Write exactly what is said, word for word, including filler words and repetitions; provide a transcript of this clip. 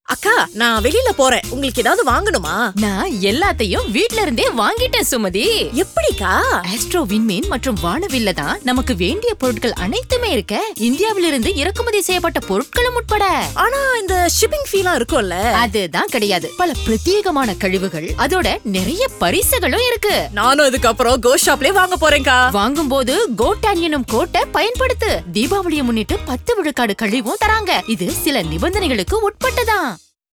அக்கா, நான் வெளியில போறேன். உங்களுக்கு ஏதாவது வாங்கணுமா? நான் எல்லாத்தையும் வீட்ல இருந்தே வாங்கிட்டேன் சுமதி. எப்படிக்கா? ஆஸ்ட்ரோ விண்மீன் மற்றும் வானவில்ல தான் நமக்கு வேண்டிய பொருட்கள் அனைத்துமே இருக்க. இந்தியாவிலிருந்து இறக்குமதி செய்யப்பட்ட பொருட்களும் உட்பட. ஆனா இந்த ஷிப்பிங் ஃபீலாம் இருக்கும்ல? அதுதான் கிடையாது. பல பிரத்யேகமான கழிவுகள், அதோட நிறைய பரிசுகளும் இருக்கு. நானும் அதுக்கப்புறம் கோ ஷாப்லயே வாங்க போறேன்க்கா. வாங்கும் போது கோட்டான் எனும் கோட்டை பயன்படுத்து. தீபாவளியை முன்னிட்டு பத்து விழுக்காடு கழிவும் தராங்க. இது சில நிபந்தனைகளுக்கு உட்பட்டதான்.